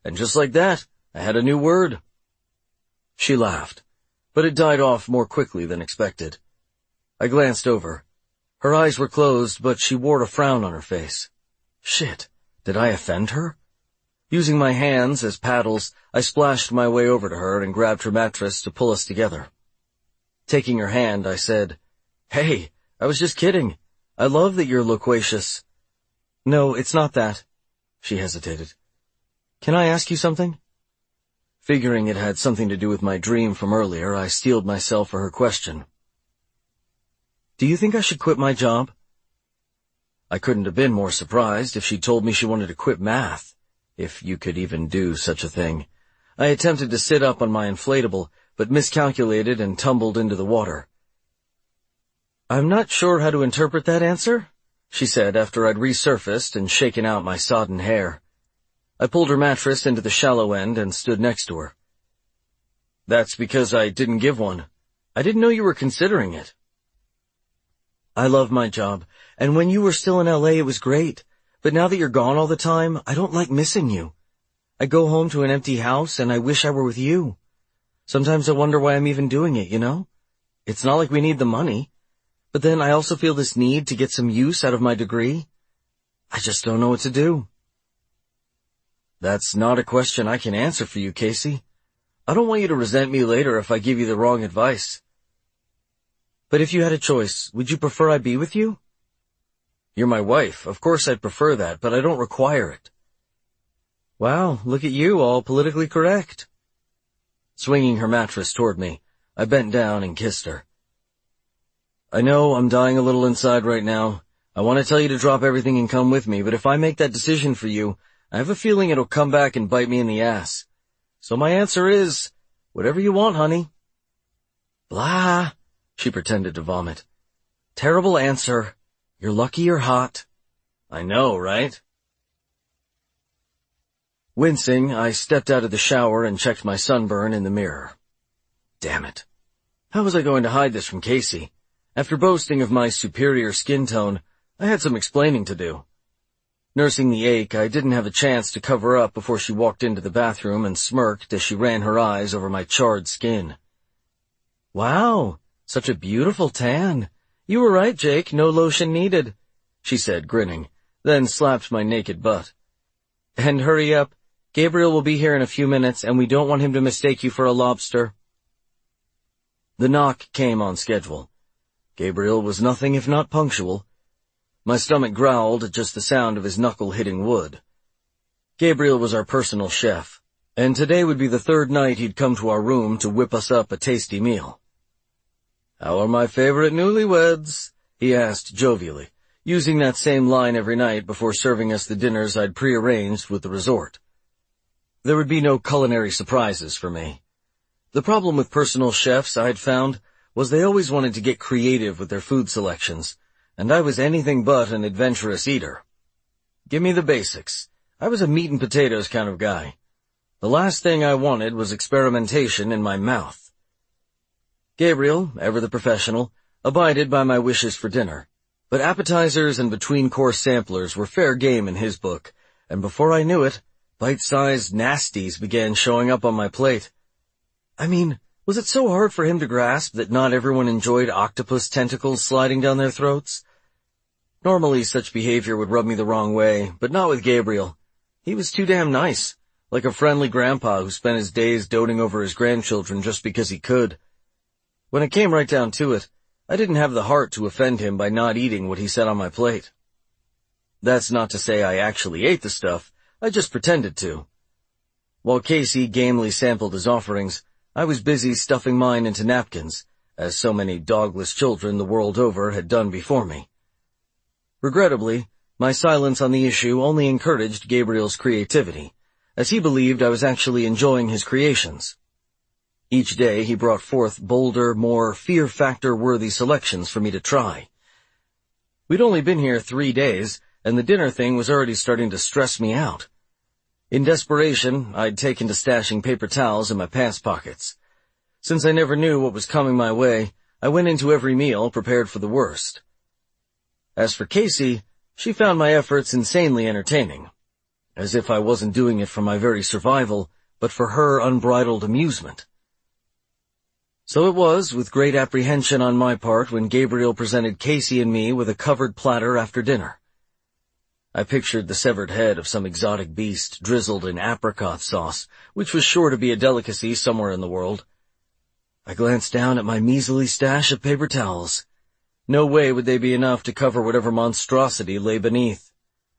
And just like that, I had a new word. She laughed, but it died off more quickly than expected. I glanced over. Her eyes were closed, but she wore a frown on her face. Shit, did I offend her? Using my hands as paddles, I splashed my way over to her and grabbed her mattress to pull us together. Taking her hand, I said, "Hey, I was just kidding. I love that you're loquacious." "No, it's not that." She hesitated. "Can I ask you something?" Figuring it had something to do with my dream from earlier, I steeled myself for her question. "Do you think I should quit my job?" I couldn't have been more surprised if she'd told me she wanted to quit math, if you could even do such a thing. I attempted to sit up on my inflatable, but miscalculated and tumbled into the water. "I'm not sure how to interpret that answer," she said after I'd resurfaced and shaken out my sodden hair. I pulled her mattress into the shallow end and stood next to her. "That's because I didn't give one. I didn't know you were considering it." "I love my job, and when you were still in LA it was great, but now that you're gone all the time, I don't like missing you. I go home to an empty house and I wish I were with you. Sometimes I wonder why I'm even doing it, you know? It's not like we need the money, but then I also feel this need to get some use out of my degree. I just don't know what to do." "That's not a question I can answer for you, Casey. I don't want you to resent me later if I give you the wrong advice." "But if you had a choice, would you prefer I be with you?" "You're my wife. Of course I'd prefer that, but I don't require it." "Wow, look at you, all politically correct." Swinging her mattress toward me, I bent down and kissed her. "I know I'm dying a little inside right now. I want to tell you to drop everything and come with me, but if I make that decision for you, I have a feeling it'll come back and bite me in the ass. So my answer is, whatever you want, honey." "Blah," she pretended to vomit. "Terrible answer. You're lucky you're hot." "I know, right?" Wincing, I stepped out of the shower and checked my sunburn in the mirror. Damn it. How was I going to hide this from Casey? After boasting of my superior skin tone, I had some explaining to do. Nursing the ache, I didn't have a chance to cover up before she walked into the bathroom and smirked as she ran her eyes over my charred skin. "Wow, such a beautiful tan. You were right, Jake, no lotion needed," she said, grinning, then slapped my naked butt. "And hurry up. Gabriel will be here in a few minutes, and we don't want him to mistake you for a lobster." The knock came on schedule. Gabriel was nothing if not punctual. My stomach growled at just the sound of his knuckle hitting wood. Gabriel was our personal chef, and today would be the third night he'd come to our room to whip us up a tasty meal. "How are my favorite newlyweds?" he asked jovially, using that same line every night before serving us the dinners I'd prearranged with the resort. There would be no culinary surprises for me. The problem with personal chefs, I'd found, was they always wanted to get creative with their food selections, and I was anything but an adventurous eater. Give me the basics. I was a meat and potatoes kind of guy. The last thing I wanted was experimentation in my mouth. Gabriel, ever the professional, abided by my wishes for dinner, but appetizers and between-course samplers were fair game in his book, and before I knew it, bite-sized nasties began showing up on my plate. I mean, was it so hard for him to grasp that not everyone enjoyed octopus tentacles sliding down their throats? Normally such behavior would rub me the wrong way, but not with Gabriel. He was too damn nice, like a friendly grandpa who spent his days doting over his grandchildren just because he could. When it came right down to it, I didn't have the heart to offend him by not eating what he set on my plate. That's not to say I actually ate the stuff, I just pretended to. While Casey gamely sampled his offerings, I was busy stuffing mine into napkins, as so many dogless children the world over had done before me. Regrettably, my silence on the issue only encouraged Gabriel's creativity, as he believed I was actually enjoying his creations. Each day he brought forth bolder, more fear-factor-worthy selections for me to try. We'd only been here 3 days, and the dinner thing was already starting to stress me out. In desperation, I'd taken to stashing paper towels in my pants pockets. Since I never knew what was coming my way, I went into every meal prepared for the worst. As for Casey, she found my efforts insanely entertaining. as if I wasn't doing it for my very survival, but for her unbridled amusement. So it was with great apprehension on my part when Gabriel presented Casey and me with a covered platter after dinner. I pictured the severed head of some exotic beast drizzled in apricot sauce, which was sure to be a delicacy somewhere in the world. I glanced down at my measly stash of paper towels. No way would they be enough to cover whatever monstrosity lay beneath.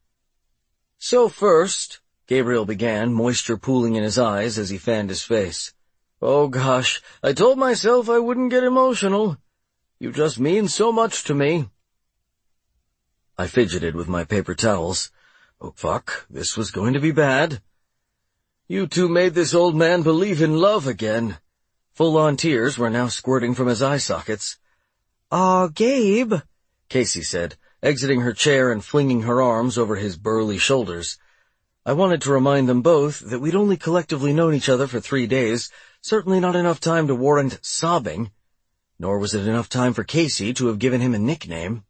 "So first," Gabriel began, moisture pooling in his eyes as he fanned his face. "Oh gosh, I told myself I wouldn't get emotional. You just mean so much to me." I fidgeted with my paper towels. Oh fuck, this was going to be bad. "You two made this old man believe in love again." Full-on tears were now squirting from his eye sockets. "Aw, Gabe," Casey said, exiting her chair and flinging her arms over his burly shoulders. I wanted to remind them both that we'd only collectively known each other for 3 days, certainly not enough time to warrant sobbing, nor was it enough time for Casey to have given him a nickname.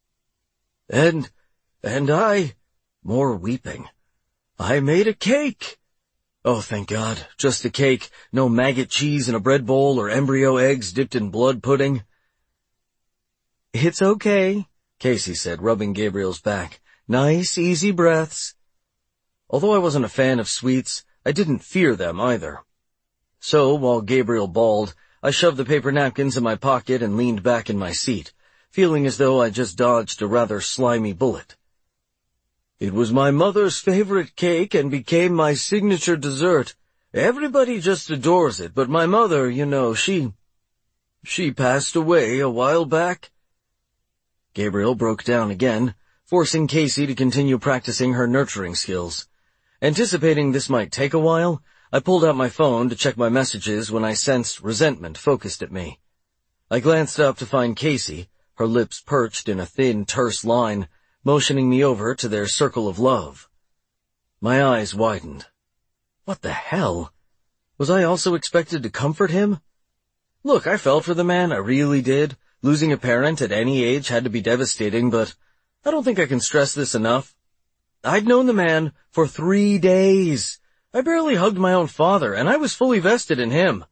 And I, more weeping, I made a cake. Oh, thank God, just a cake, no maggot cheese in a bread bowl or embryo eggs dipped in blood pudding. "It's okay," Casey said, rubbing Gabriel's back. "Nice, easy breaths." Although I wasn't a fan of sweets, I didn't fear them either. So, while Gabriel bawled, I shoved the paper napkins in my pocket and leaned back in my seat, feeling as though I just dodged a rather slimy bullet. "It was my mother's favorite cake and became my signature dessert. Everybody just adores it, but my mother, you know, she passed away a while back." Gabriel broke down again, forcing Casey to continue practicing her nurturing skills. Anticipating this might take a while, I pulled out my phone to check my messages when I sensed resentment focused at me. I glanced up to find Casey, her lips perched in a thin, terse line, motioning me over to their circle of love. My eyes widened. What the hell? Was I also expected to comfort him? Look, I felt for the man, I really did. Losing a parent at any age had to be devastating, but I don't think I can stress this enough. I'd known the man for 3 days. I barely hugged my own father, and I was fully vested in him.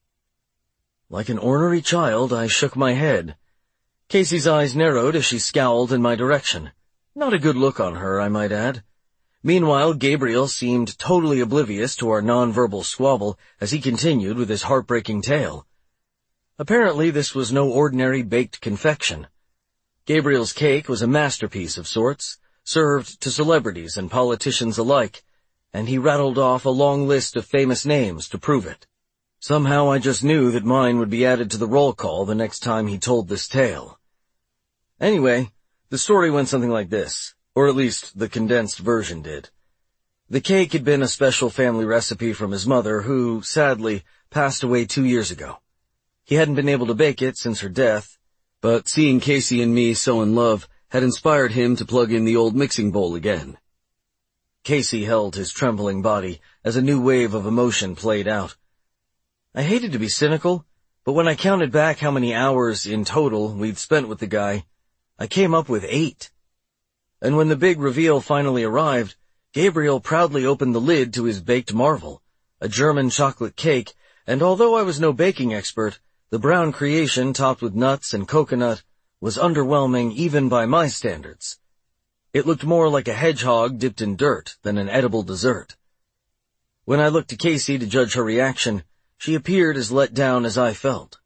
Like an ornery child, I shook my head. Casey's eyes narrowed as she scowled in my direction. Not a good look on her, I might add. Meanwhile, Gabriel seemed totally oblivious to our nonverbal squabble as he continued with his heartbreaking tale. Apparently, this was no ordinary baked confection. Gabriel's cake was a masterpiece of sorts, served to celebrities and politicians alike, and he rattled off a long list of famous names to prove it. Somehow I just knew that mine would be added to the roll call the next time he told this tale. Anyway, the story went something like this, or at least the condensed version did. The cake had been a special family recipe from his mother, who, sadly, passed away 2 years ago. He hadn't been able to bake it since her death, but seeing Casey and me so in love had inspired him to plug in the old mixing bowl again. Casey held his trembling body as a new wave of emotion played out. I hated to be cynical, but when I counted back how many hours in total we'd spent with the guy, I came up with 8. And when the big reveal finally arrived, Gabriel proudly opened the lid to his baked marvel, a German chocolate cake, and although I was no baking expert, the brown creation topped with nuts and coconut was underwhelming even by my standards. It looked more like a hedgehog dipped in dirt than an edible dessert. When I looked to Casey to judge her reaction, she appeared as let down as I felt.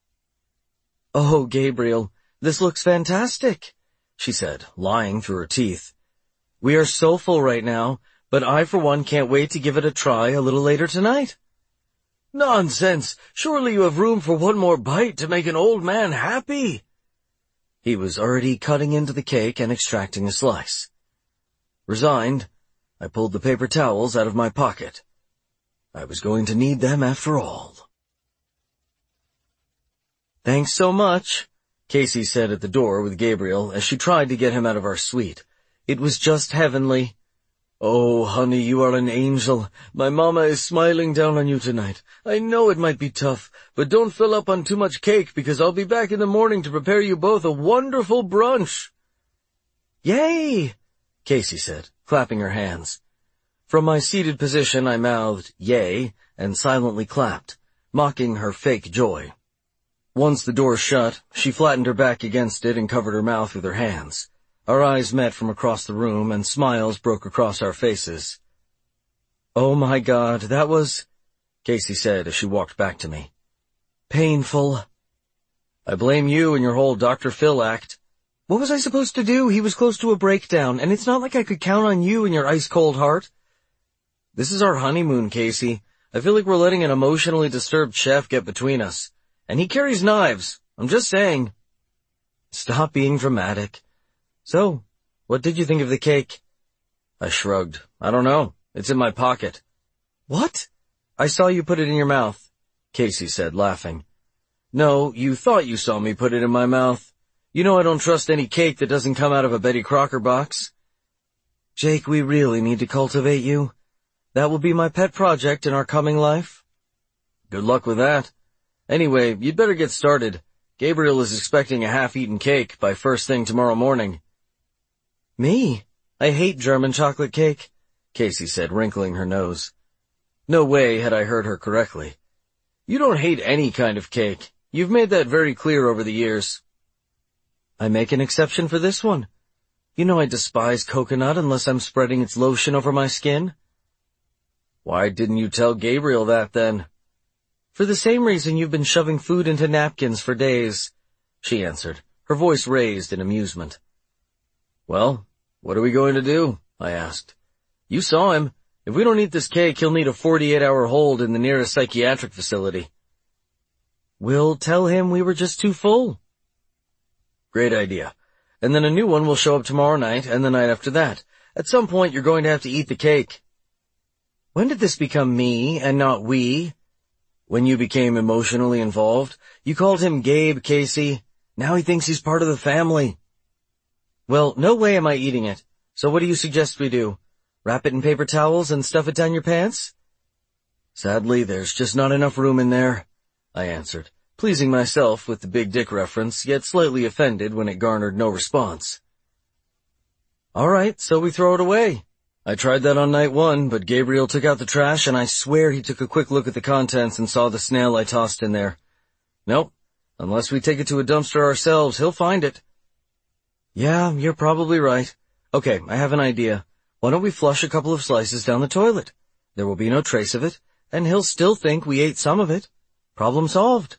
"Oh, Gabriel, this looks fantastic," she said, lying through her teeth. "We are so full right now, but I for one can't wait to give it a try a little later tonight." "Nonsense! Surely you have room for one more bite to make an old man happy." He was already cutting into the cake and extracting a slice. Resigned, I pulled the paper towels out of my pocket. I was going to need them after all. "Thanks so much," Casey said at the door with Gabriel as she tried to get him out of our suite. "It was just heavenly." "Oh, honey, you are an angel. My mama is smiling down on you tonight. I know it might be tough, but don't fill up on too much cake because I'll be back in the morning to prepare you both a wonderful brunch." "Yay!" Casey said, clapping her hands. From my seated position I mouthed, "Yay," and silently clapped, mocking her fake joy. Once the door shut, she flattened her back against it and covered her mouth with her hands. Our eyes met from across the room, and smiles broke across our faces. "Oh my God, that was," Casey said as she walked back to me. "Painful." "I blame you and your whole Dr. Phil act." "What was I supposed to do? He was close to a breakdown, and it's not like I could count on you and your ice-cold heart." "This is our honeymoon, Casey. I feel like we're letting an emotionally disturbed chef get between us. And he carries knives. I'm just saying." "Stop being dramatic. So, what did you think of the cake?" I shrugged. "I don't know. It's in my pocket." "What?" "I saw you put it in your mouth," Casey said, laughing. "No, you thought you saw me put it in my mouth. You know I don't trust any cake that doesn't come out of a Betty Crocker box." "Jake, we really need to cultivate you. That will be my pet project in our coming life." "Good luck with that. Anyway, you'd better get started. Gabriel is expecting a half-eaten cake by first thing tomorrow morning." "Me? I hate German chocolate cake," Casey said, wrinkling her nose. No way had I heard her correctly. "You don't hate any kind of cake. You've made that very clear over the years." "I make an exception for this one. You know I despise coconut unless I'm spreading its lotion over my skin." "Why didn't you tell Gabriel that then?" "For the same reason you've been shoving food into napkins for days," she answered, her voice raised in amusement. "Well, what are we going to do?" I asked. "You saw him. If we don't eat this cake, he'll need a 48-hour hold in the nearest psychiatric facility." "We'll tell him we were just too full." "Great idea. And then a new one will show up tomorrow night and the night after that. At some point you're going to have to eat the cake." "When did this become me and not we?" "When you became emotionally involved. You called him Gabe, Casey. Now he thinks he's part of the family." "Well, no way am I eating it. So what do you suggest we do? Wrap it in paper towels and stuff it down your pants?" "Sadly, there's just not enough room in there," I answered, pleasing myself with the big dick reference, yet slightly offended when it garnered no response. "All right, so we throw it away. I tried that on night one, but Gabriel took out the trash, and I swear he took a quick look at the contents and saw the snail I tossed in there. Nope, unless we take it to a dumpster ourselves, he'll find it." "Yeah, you're probably right. Okay, I have an idea. Why don't we flush a couple of slices down the toilet? There will be no trace of it, and he'll still think we ate some of it. Problem solved."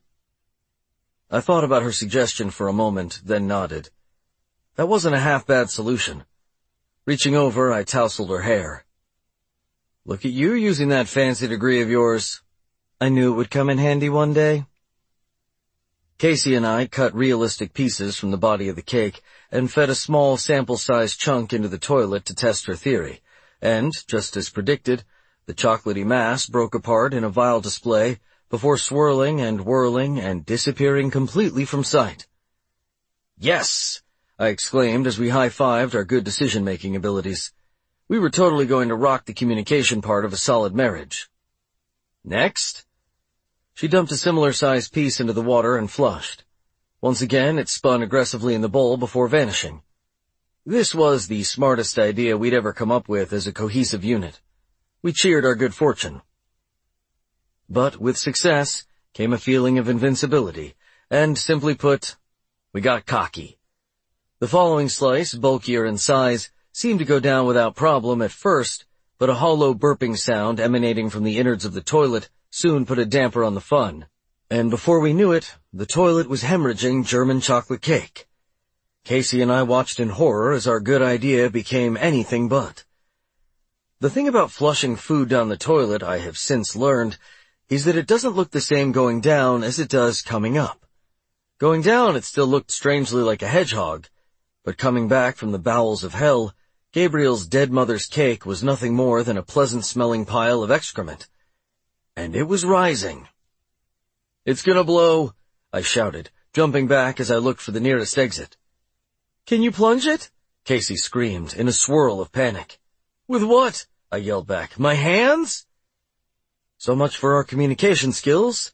I thought about her suggestion for a moment, then nodded. That wasn't a half-bad solution. Reaching over, I tousled her hair. "Look at you using that fancy degree of yours. I knew it would come in handy one day." Casey and I cut realistic pieces from the body of the cake and fed a small sample-sized chunk into the toilet to test her theory, and, just as predicted, the chocolatey mass broke apart in a vile display before swirling and whirling and disappearing completely from sight. "Yes!" I exclaimed as we high-fived our good decision-making abilities. We were totally going to rock the communication part of a solid marriage. "Next?" She dumped a similar-sized piece into the water and flushed. Once again, it spun aggressively in the bowl before vanishing. This was the smartest idea we'd ever come up with as a cohesive unit. We cheered our good fortune. But with success came a feeling of invincibility, and simply put, we got cocky. The following slice, bulkier in size, seemed to go down without problem at first, but a hollow burping sound emanating from the innards of the toilet soon put a damper on the fun. And before we knew it, the toilet was hemorrhaging German chocolate cake. Casey and I watched in horror as our good idea became anything but. The thing about flushing food down the toilet, I have since learned, is that it doesn't look the same going down as it does coming up. Going down, it still looked strangely like a hedgehog, but coming back from the bowels of hell, Gabriel's dead mother's cake was nothing more than a pleasant-smelling pile of excrement. And it was rising. "It's gonna blow," I shouted, jumping back as I looked for the nearest exit. "Can you plunge it?" Casey screamed in a swirl of panic. "With what?" I yelled back. "My hands?" So much for our communication skills.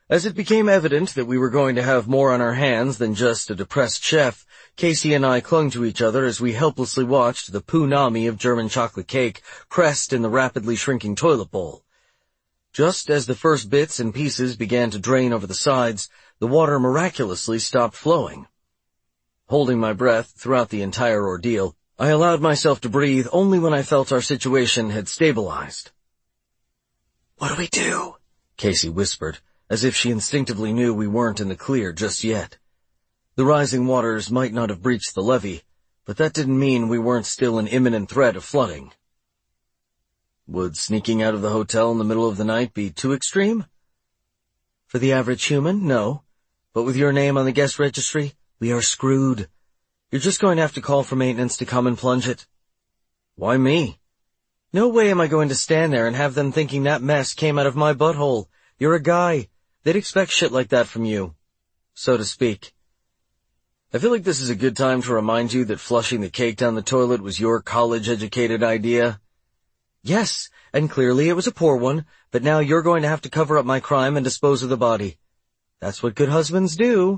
As it became evident that we were going to have more on our hands than just a depressed chef, Casey and I clung to each other as we helplessly watched the punami of German chocolate cake crest in the rapidly shrinking toilet bowl. Just as the first bits and pieces began to drain over the sides, the water miraculously stopped flowing. Holding my breath throughout the entire ordeal, I allowed myself to breathe only when I felt our situation had stabilized. "What do we do?" Casey whispered, as if she instinctively knew we weren't in the clear just yet. The rising waters might not have breached the levee, but that didn't mean we weren't still in imminent threat of flooding. Would sneaking out of the hotel in the middle of the night be too extreme? For the average human, no. But with your name on the guest registry, we are screwed. You're just going to have to call for maintenance to come and plunge it. Why me? No way am I going to stand there and have them thinking that mess came out of my butthole. You're a guy. They'd expect shit like that from you, so to speak. I feel like this is a good time to remind you that flushing the cake down the toilet was your college-educated idea. Yes, and clearly it was a poor one, but now you're going to have to cover up my crime and dispose of the body. That's what good husbands do.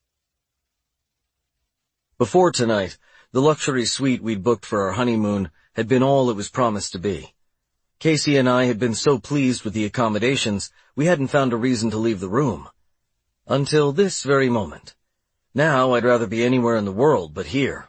Before tonight, the luxury suite we'd booked for our honeymoon had been all it was promised to be. Casey and I had been so pleased with the accommodations, we hadn't found a reason to leave the room. Until this very moment. Now I'd rather be anywhere in the world but here.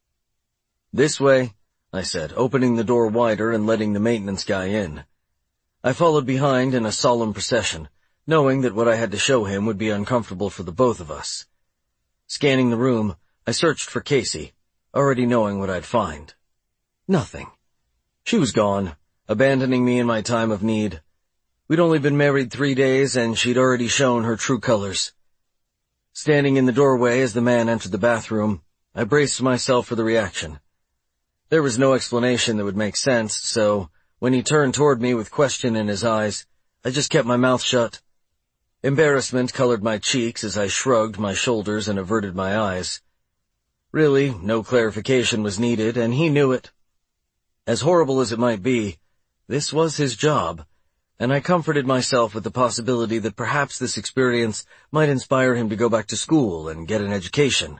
"This way," I said, opening the door wider and letting the maintenance guy in. I followed behind in a solemn procession, knowing that what I had to show him would be uncomfortable for the both of us. Scanning the room, I searched for Casey, already knowing what I'd find. Nothing. She was gone, abandoning me in my time of need. We'd only been married 3 days, and she'd already shown her true colors. Standing in the doorway as the man entered the bathroom, I braced myself for the reaction. There was no explanation that would make sense, so when he turned toward me with question in his eyes, I just kept my mouth shut. Embarrassment colored my cheeks as I shrugged my shoulders and averted my eyes. Really, no clarification was needed, and he knew it. As horrible as it might be, this was his job, and I comforted myself with the possibility that perhaps this experience might inspire him to go back to school and get an education.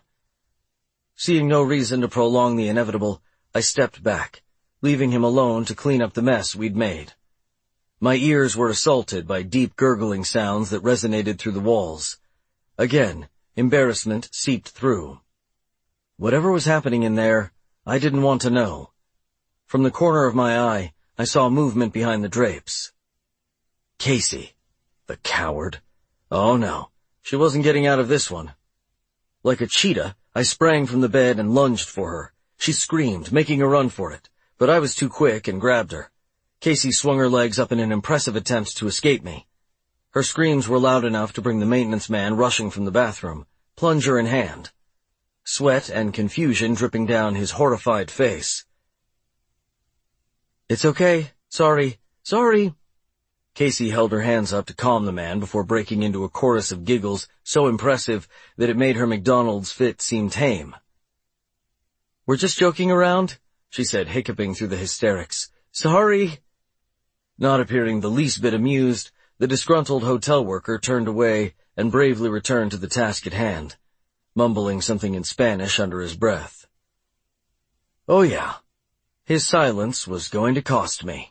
Seeing no reason to prolong the inevitable, I stepped back, leaving him alone to clean up the mess we'd made. My ears were assaulted by deep gurgling sounds that resonated through the walls. Again, embarrassment seeped through. Whatever was happening in there, I didn't want to know. From the corner of my eye, I saw movement behind the drapes. Casey. The coward. Oh no, she wasn't getting out of this one. Like a cheetah, I sprang from the bed and lunged for her. She screamed, making a run for it, but I was too quick and grabbed her. Casey swung her legs up in an impressive attempt to escape me. Her screams were loud enough to bring the maintenance man rushing from the bathroom, plunger in hand. Sweat and confusion dripping down his horrified face. "It's okay. Sorry. Casey held her hands up to calm the man before breaking into a chorus of giggles so impressive that it made her McDonald's fit seem tame. "We're just joking around," she said, hiccuping through the hysterics. "Sorry." Not appearing the least bit amused, the disgruntled hotel worker turned away and bravely returned to the task at hand, mumbling something in Spanish under his breath. Oh yeah, his silence was going to cost me.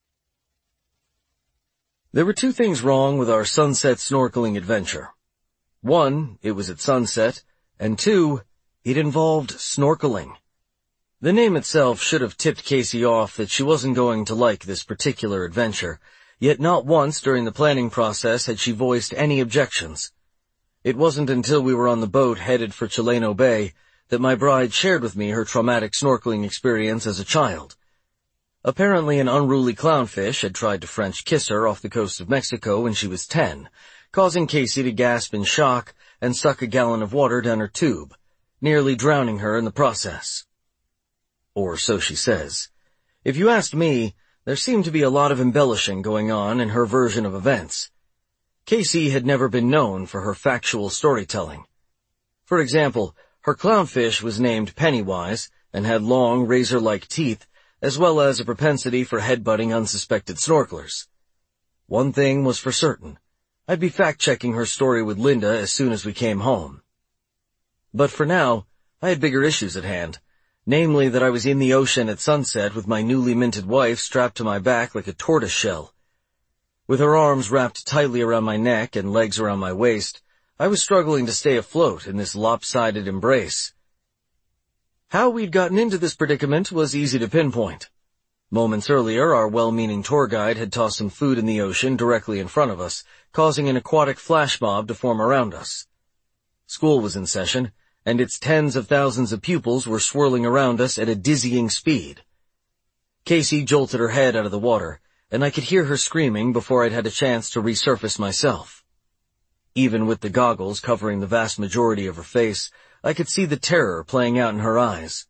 There were 2 things wrong with our sunset snorkeling adventure. 1, it was at sunset, and 2, it involved snorkeling. The name itself should have tipped Casey off that she wasn't going to like this particular adventure, yet not once during the planning process had she voiced any objections. It wasn't until we were on the boat headed for Chileno Bay that my bride shared with me her traumatic snorkeling experience as a child. Apparently an unruly clownfish had tried to French kiss her off the coast of Mexico when she was 10, causing Casey to gasp in shock and suck a gallon of water down her tube, nearly drowning her in the process. Or so she says. If you asked me, there seemed to be a lot of embellishing going on in her version of events. Casey had never been known for her factual storytelling. For example, her clownfish was named Pennywise and had long, razor-like teeth, as well as a propensity for headbutting unsuspected snorkelers. One thing was for certain. I'd be fact-checking her story with Linda as soon as we came home. But for now, I had bigger issues at hand, namely that I was in the ocean at sunset with my newly minted wife strapped to my back like a tortoise shell. With her arms wrapped tightly around my neck and legs around my waist, I was struggling to stay afloat in this lopsided embrace. How we'd gotten into this predicament was easy to pinpoint. Moments earlier, our well-meaning tour guide had tossed some food in the ocean directly in front of us, causing an aquatic flash mob to form around us. School was in session, and its tens of thousands of pupils were swirling around us at a dizzying speed. Casey jolted her head out of the water, and I could hear her screaming before I'd had a chance to resurface myself. Even with the goggles covering the vast majority of her face, I could see the terror playing out in her eyes.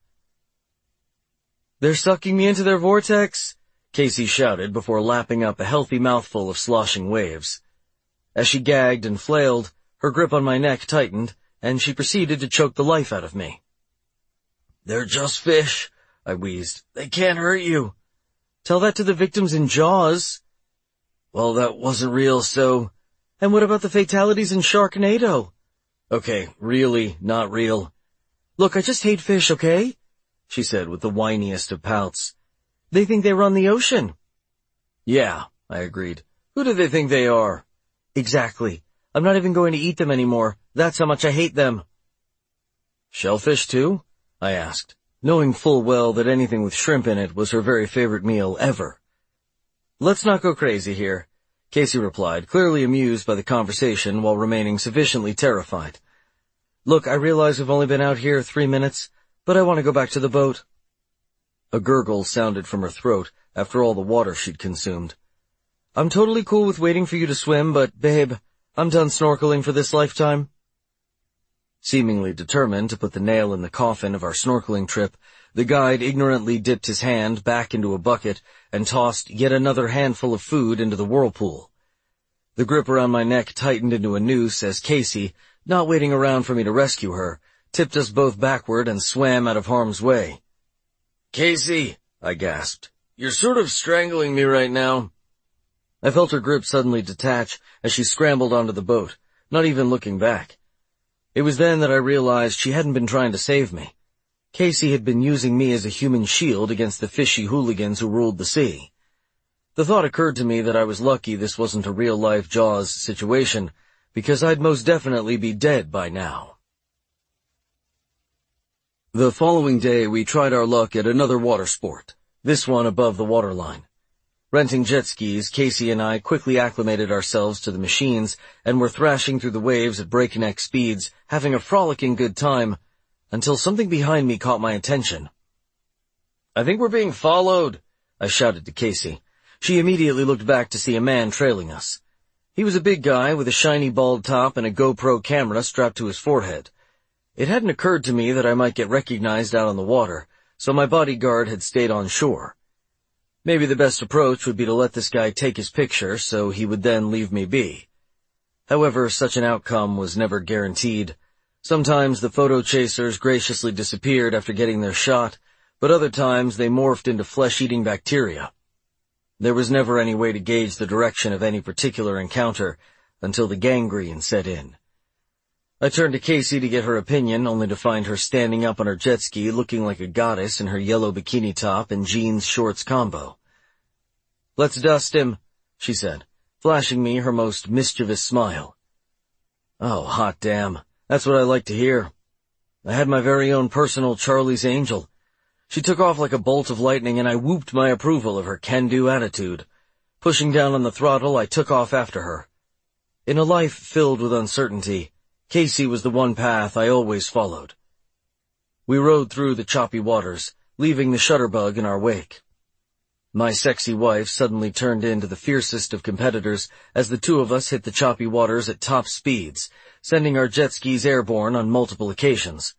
"They're sucking me into their vortex," Casey shouted before lapping up a healthy mouthful of sloshing waves. As she gagged and flailed, her grip on my neck tightened, and she proceeded to choke the life out of me. "They're just fish," I wheezed. "They can't hurt you." "Tell that to the victims in Jaws." "Well, that wasn't real, so—" "And what about the fatalities in Sharknado?" "Okay, really not real." "Look, I just hate fish, okay?" she said with the whiniest of pouts. "They think they run the ocean." "Yeah," I agreed. "Who do they think they are?" "Exactly. I'm not even going to eat them anymore. That's how much I hate them." "Shellfish too?" I asked, knowing full well that anything with shrimp in it was her very favorite meal ever. "Let's not go crazy here," Casey replied, clearly amused by the conversation while remaining sufficiently terrified. "Look, I realize we've only been out here 3 minutes, but I want to go back to the boat." A gurgle sounded from her throat after all the water she'd consumed. "I'm totally cool with waiting for you to swim, but, babe, I'm done snorkeling for this lifetime." Seemingly determined to put the nail in the coffin of our snorkeling trip, the guide ignorantly dipped his hand back into a bucket and tossed yet another handful of food into the whirlpool. The grip around my neck tightened into a noose as Casey, not waiting around for me to rescue her, tipped us both backward and swam out of harm's way. "Casey," I gasped, "you're sort of strangling me right now." I felt her grip suddenly detach as she scrambled onto the boat, not even looking back. It was then that I realized she hadn't been trying to save me. Casey had been using me as a human shield against the fishy hooligans who ruled the sea. The thought occurred to me that I was lucky this wasn't a real-life Jaws situation, because I'd most definitely be dead by now. The following day we tried our luck at another water sport, this one above the waterline. Renting jet skis, Casey and I quickly acclimated ourselves to the machines and were thrashing through the waves at breakneck speeds, having a frolicking good time, until something behind me caught my attention. "I think we're being followed," I shouted to Casey. She immediately looked back to see a man trailing us. He was a big guy with a shiny bald top and a GoPro camera strapped to his forehead. It hadn't occurred to me that I might get recognized out on the water, so my bodyguard had stayed on shore. Maybe the best approach would be to let this guy take his picture so he would then leave me be. However, such an outcome was never guaranteed. Sometimes the photo chasers graciously disappeared after getting their shot, but other times they morphed into flesh-eating bacteria. There was never any way to gauge the direction of any particular encounter until the gangrene set in. I turned to Casey to get her opinion, only to find her standing up on her jet ski looking like a goddess in her yellow bikini top and jeans shorts combo. "Let's dust him," she said, flashing me her most mischievous smile. Oh, hot damn. That's what I like to hear. I had my very own personal Charlie's Angel. She took off like a bolt of lightning, and I whooped my approval of her can-do attitude. Pushing down on the throttle, I took off after her. In a life filled with uncertainty, Casey was the one path I always followed. We rode through the choppy waters, leaving the shutterbug in our wake. My sexy wife suddenly turned into the fiercest of competitors as the two of us hit the choppy waters at top speeds, sending our jet skis airborne on multiple occasions.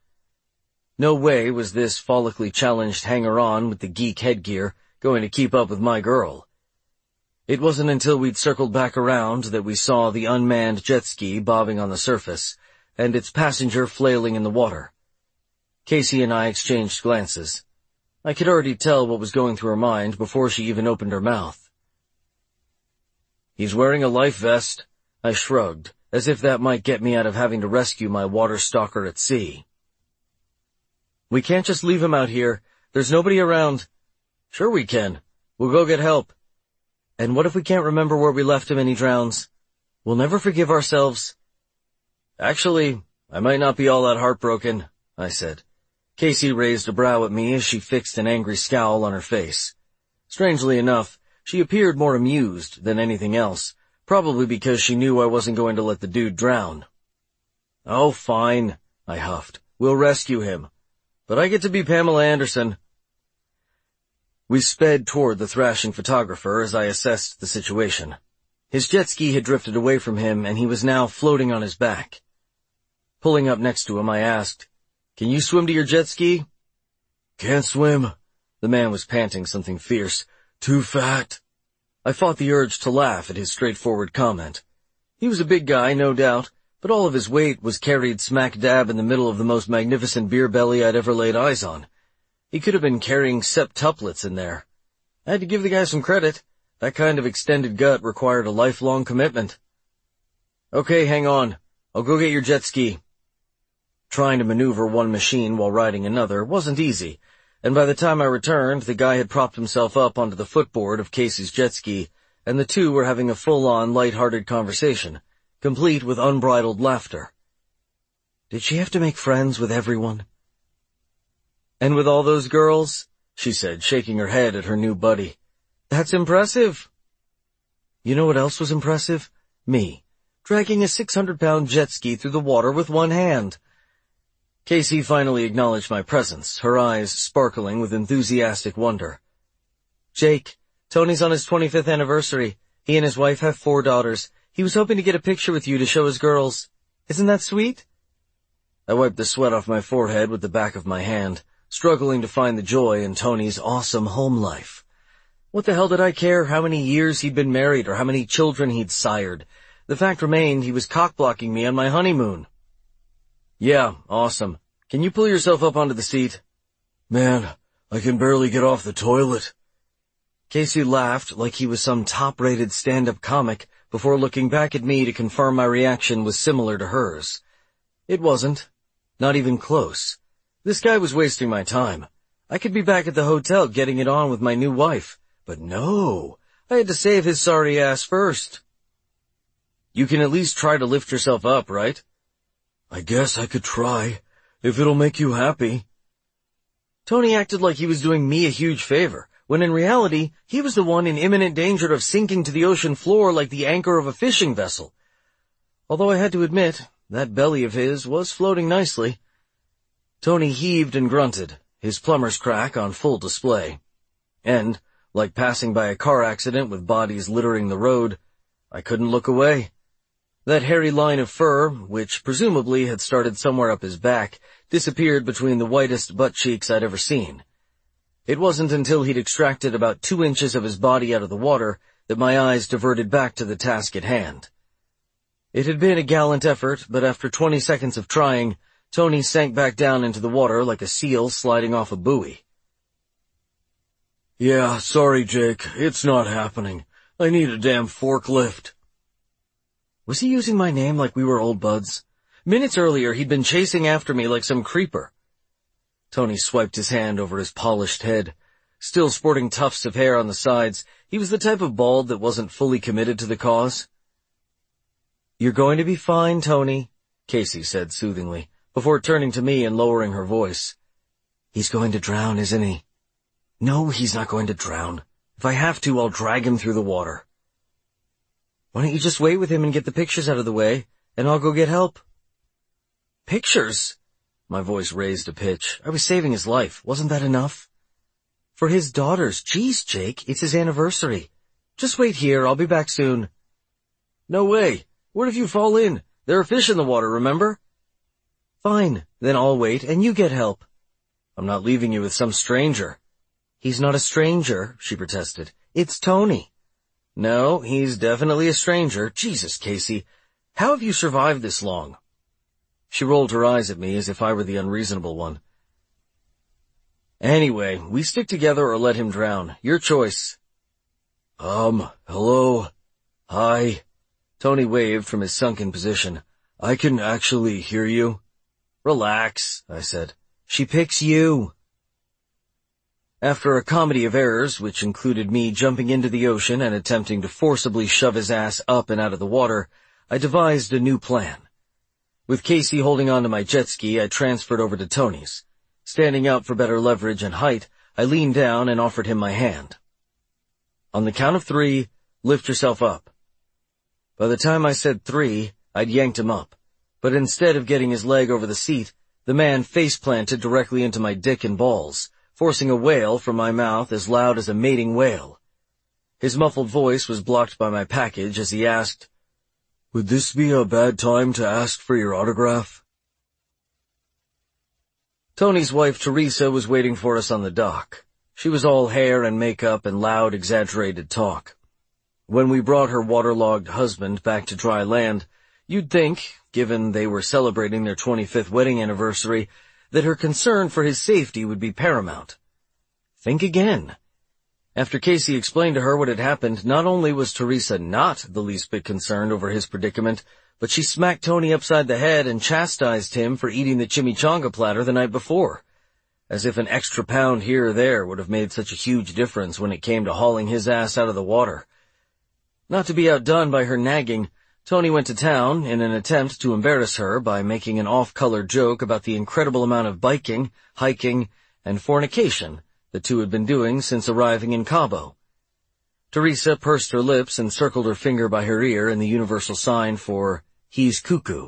No way was this follically challenged hanger-on with the geek headgear going to keep up with my girl. It wasn't until we'd circled back around that we saw the unmanned jet ski bobbing on the surface, and its passenger flailing in the water. Casey and I exchanged glances. I could already tell what was going through her mind before she even opened her mouth. "He's wearing a life vest," I shrugged, as if that might get me out of having to rescue my water stalker at sea. We can't just leave him out here. There's nobody around. Sure we can. We'll go get help. And what if we can't remember where we left him and he drowns? We'll never forgive ourselves. Actually, I might not be all that heartbroken, I said. Casey raised a brow at me as she fixed an angry scowl on her face. Strangely enough, she appeared more amused than anything else, probably because she knew I wasn't going to let the dude drown. Oh, fine, I huffed. We'll rescue him. But I get to be Pamela Anderson. We sped toward the thrashing photographer as I assessed the situation. His jet ski had drifted away from him, and he was now floating on his back. Pulling up next to him, I asked, "Can you swim to your jet ski?" "Can't swim." The man was panting something fierce. "Too fat." I fought the urge to laugh at his straightforward comment. He was a big guy, no doubt, but all of his weight was carried smack dab in the middle of the most magnificent beer belly I'd ever laid eyes on. He could have been carrying septuplets in there. I had to give the guy some credit. That kind of extended gut required a lifelong commitment. "Okay, hang on. I'll go get your jet ski." Trying to maneuver one machine while riding another wasn't easy, and by the time I returned, the guy had propped himself up onto the footboard of Casey's jet ski, and the two were having a full-on, light-hearted conversation, complete with unbridled laughter. Did she have to make friends with everyone? "And with all those girls?" she said, shaking her head at her new buddy. "That's impressive." You know what else was impressive? Me, dragging a 600-pound jet ski through the water with one hand. Casey finally acknowledged my presence, her eyes sparkling with enthusiastic wonder. "Jake, Tony's on his 25th anniversary. He and his wife have 4 daughters. He was hoping to get a picture with you to show his girls. Isn't that sweet?" I wiped the sweat off my forehead with the back of my hand, struggling to find the joy in Tony's awesome home life. What the hell did I care how many years he'd been married or how many children he'd sired? The fact remained he was cock-blocking me on my honeymoon. "Yeah, awesome. Can you pull yourself up onto the seat?" "Man, I can barely get off the toilet." Casey laughed like he was some top-rated stand-up comic before looking back at me to confirm my reaction was similar to hers. It wasn't. Not even close. This guy was wasting my time. I could be back at the hotel getting it on with my new wife. But no, I had to save his sorry ass first. "You can at least try to lift yourself up, right?" "I guess I could try, if it'll make you happy." Tony acted like he was doing me a huge favor, when in reality, he was the one in imminent danger of sinking to the ocean floor like the anchor of a fishing vessel. Although I had to admit, that belly of his was floating nicely. Tony heaved and grunted, his plumber's crack on full display. And, like passing by a car accident with bodies littering the road, I couldn't look away. That hairy line of fur, which presumably had started somewhere up his back, disappeared between the whitest butt cheeks I'd ever seen. It wasn't until he'd extracted about 2 inches of his body out of the water that my eyes diverted back to the task at hand. It had been a gallant effort, but after 20 seconds of trying, Tony sank back down into the water like a seal sliding off a buoy. "Yeah, sorry, Jake, it's not happening. I need a damn forklift." Was he using my name like we were old buds? Minutes earlier, he'd been chasing after me like some creeper. Tony swiped his hand over his polished head. Still sporting tufts of hair on the sides, he was the type of bald that wasn't fully committed to the cause. "You're going to be fine, Tony," Casey said soothingly, before turning to me and lowering her voice. "He's going to drown, isn't he?" "No, he's not going to drown. If I have to, I'll drag him through the water." "Why don't you just wait with him and get the pictures out of the way, and I'll go get help?" "Pictures?" My voice raised a pitch. I was saving his life. Wasn't that enough? "For his daughters. Jeez, Jake, it's his anniversary. Just wait here. I'll be back soon." "No way. What if you fall in? There are fish in the water, remember?" "Fine. Then I'll wait, and you get help." "I'm not leaving you with some stranger." "He's not a stranger," she protested. "It's Tony." "No, he's definitely a stranger. Jesus, Casey, how have you survived this long?" She rolled her eyes at me as if I were the unreasonable one. "Anyway, we stick together or let him drown. Your choice." Hello? Hi? Tony waved from his sunken position. I can actually hear you. Relax, I said. She picks you. After a comedy of errors, which included me jumping into the ocean and attempting to forcibly shove his ass up and out of the water, I devised a new plan. With Casey holding onto my jet ski, I transferred over to Tony's. Standing up for better leverage and height, I leaned down and offered him my hand. On the count of 3, lift yourself up. By the time I said 3, I'd yanked him up, but instead of getting his leg over the seat, the man face-planted directly into my dick and balls, forcing a wail from my mouth as loud as a mating whale. His muffled voice was blocked by my package as he asked, "Would this be a bad time to ask for your autograph?" Tony's wife, Teresa, was waiting for us on the dock. She was all hair and makeup and loud, exaggerated talk. When we brought her waterlogged husband back to dry land, you'd think, given they were celebrating their 25th wedding anniversary, that her concern for his safety would be paramount. Think again. After Casey explained to her what had happened, not only was Teresa not the least bit concerned over his predicament, but she smacked Tony upside the head and chastised him for eating the chimichanga platter the night before, as if an extra pound here or there would have made such a huge difference when it came to hauling his ass out of the water. Not to be outdone by her nagging, Tony went to town in an attempt to embarrass her by making an off-color joke about the incredible amount of biking, hiking, and fornication the two had been doing since arriving in Cabo. Teresa pursed her lips and circled her finger by her ear in the universal sign for, "He's cuckoo."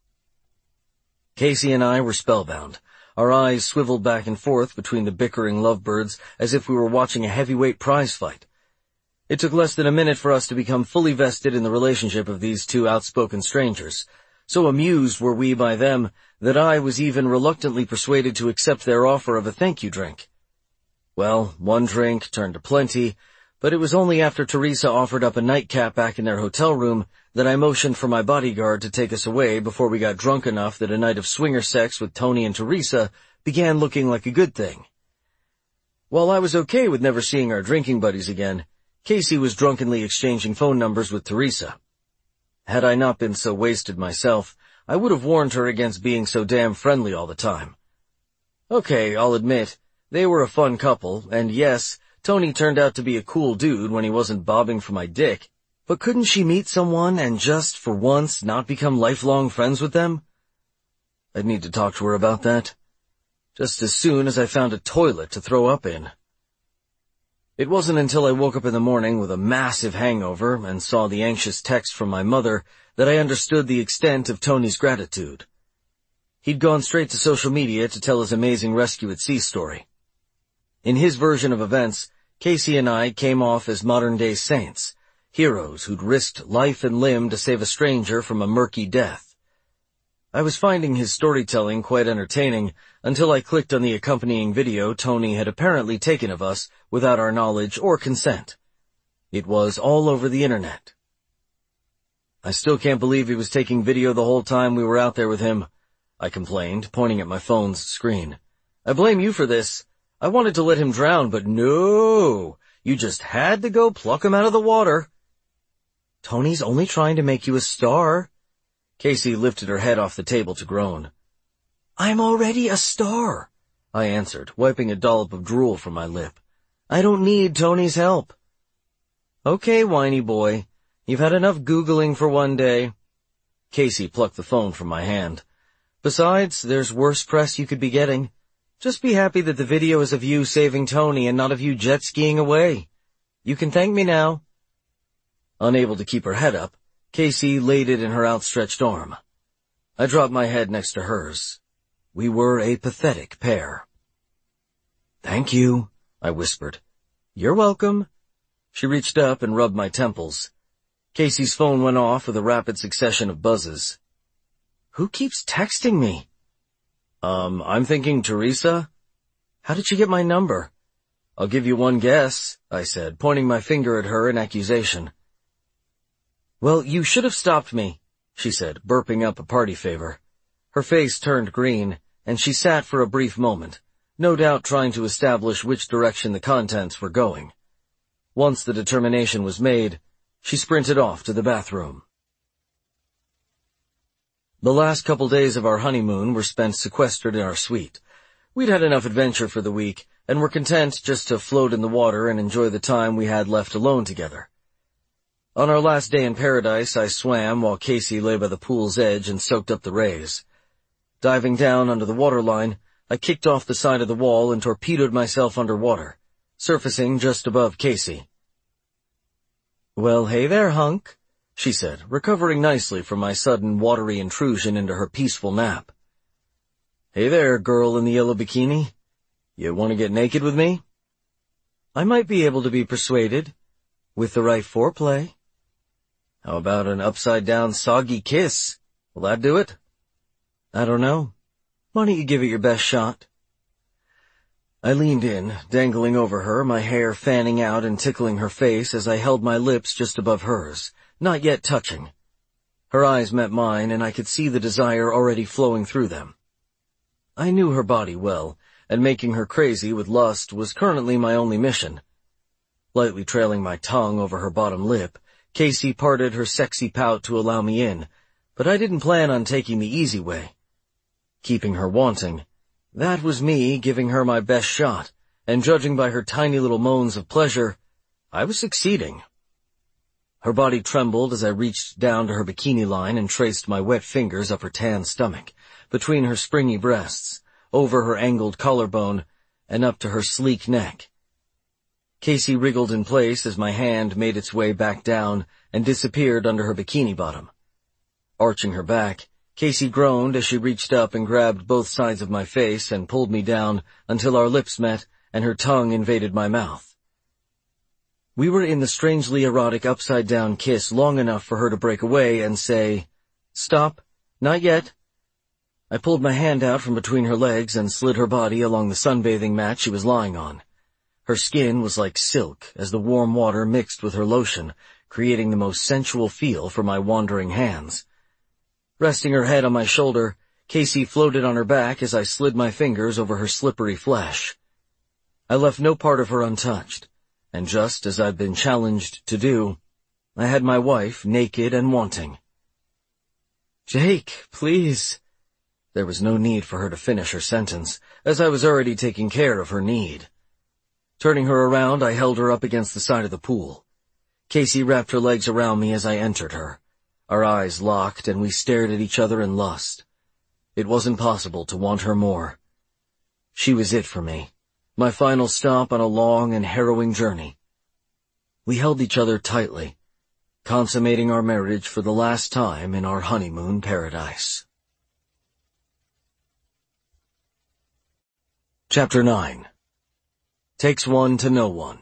Casey and I were spellbound. Our eyes swiveled back and forth between the bickering lovebirds as if we were watching a heavyweight prize fight. It took less than a minute for us to become fully vested in the relationship of these two outspoken strangers. So amused were we by them that I was even reluctantly persuaded to accept their offer of a thank-you drink. Well, one drink turned to plenty, but it was only after Teresa offered up a nightcap back in their hotel room that I motioned for my bodyguard to take us away before we got drunk enough that a night of swinger sex with Tony and Teresa began looking like a good thing. While I was okay with never seeing our drinking buddies again, Casey was drunkenly exchanging phone numbers with Teresa. Had I not been so wasted myself, I would have warned her against being so damn friendly all the time. Okay, I'll admit, they were a fun couple, and yes, Tony turned out to be a cool dude when he wasn't bobbing for my dick, but couldn't she meet someone and just, for once, not become lifelong friends with them? I'd need to talk to her about that. Just as soon as I found a toilet to throw up in. It wasn't until I woke up in the morning with a massive hangover and saw the anxious text from my mother that I understood the extent of Tony's gratitude. He'd gone straight to social media to tell his amazing rescue at sea story. In his version of events, Casey and I came off as modern-day saints, heroes who'd risked life and limb to save a stranger from a murky death. I was finding his storytelling quite entertaining until I clicked on the accompanying video Tony had apparently taken of us without our knowledge or consent. It was all over the internet. I still can't believe he was taking video the whole time we were out there with him, I complained, pointing at my phone's screen. I blame you for this. I wanted to let him drown, but no, you just had to go pluck him out of the water. Tony's only trying to make you a star. Casey lifted her head off the table to groan. I'm already a star, I answered, wiping a dollop of drool from my lip. I don't need Tony's help. Okay, whiny boy, you've had enough Googling for one day. Casey plucked the phone from my hand. Besides, there's worse press you could be getting. Just be happy that the video is of you saving Tony and not of you jet skiing away. You can thank me now. Unable to keep her head up, Casey laid it in her outstretched arm. I dropped my head next to hers. We were a pathetic pair. Thank you, I whispered. You're welcome. She reached up and rubbed my temples. Casey's phone went off with a rapid succession of buzzes. Who keeps texting me? I'm thinking Teresa. How did she get my number? I'll give you one guess, I said, pointing my finger at her in accusation. Well, you should have stopped me, she said, burping up a party favor. Her face turned green, and she sat for a brief moment, no doubt trying to establish which direction the contents were going. Once the determination was made, she sprinted off to the bathroom. The last couple days of our honeymoon were spent sequestered in our suite. We'd had enough adventure for the week, and were content just to float in the water and enjoy the time we had left alone together. On our last day in paradise, I swam while Casey lay by the pool's edge and soaked up the rays. Diving down under the waterline, I kicked off the side of the wall and torpedoed myself underwater, surfacing just above Casey. "Well, hey there, hunk," she said, recovering nicely from my sudden watery intrusion into her peaceful nap. "Hey there, girl in the yellow bikini. You want to get naked with me?" "I might be able to be persuaded, with the right foreplay." "How about an upside-down soggy kiss? Will that do it?" "I don't know. Why don't you give it your best shot?" I leaned in, dangling over her, my hair fanning out and tickling her face as I held my lips just above hers, not yet touching. Her eyes met mine, and I could see the desire already flowing through them. I knew her body well, and making her crazy with lust was currently my only mission. Lightly trailing my tongue over her bottom lip, Casey parted her sexy pout to allow me in, but I didn't plan on taking the easy way. Keeping her wanting, that was me giving her my best shot, and judging by her tiny little moans of pleasure, I was succeeding. Her body trembled as I reached down to her bikini line and traced my wet fingers up her tan stomach, between her springy breasts, over her angled collarbone, and up to her sleek neck. Casey wriggled in place as my hand made its way back down and disappeared under her bikini bottom. Arching her back, Casey groaned as she reached up and grabbed both sides of my face and pulled me down until our lips met and her tongue invaded my mouth. We were in the strangely erotic upside-down kiss long enough for her to break away and say, "Stop, not yet." I pulled my hand out from between her legs and slid her body along the sunbathing mat she was lying on. Her skin was like silk as the warm water mixed with her lotion, creating the most sensual feel for my wandering hands. Resting her head on my shoulder, Casey floated on her back as I slid my fingers over her slippery flesh. I left no part of her untouched, and just as I'd been challenged to do, I had my wife naked and wanting. "Jake, please." There was no need for her to finish her sentence, as I was already taking care of her need. Turning her around, I held her up against the side of the pool. Casey wrapped her legs around me as I entered her. Our eyes locked, and we stared at each other in lust. It wasn't possible to want her more. She was it for me, my final stop on a long and harrowing journey. We held each other tightly, consummating our marriage for the last time in our honeymoon paradise. Chapter 9. Takes one to know one.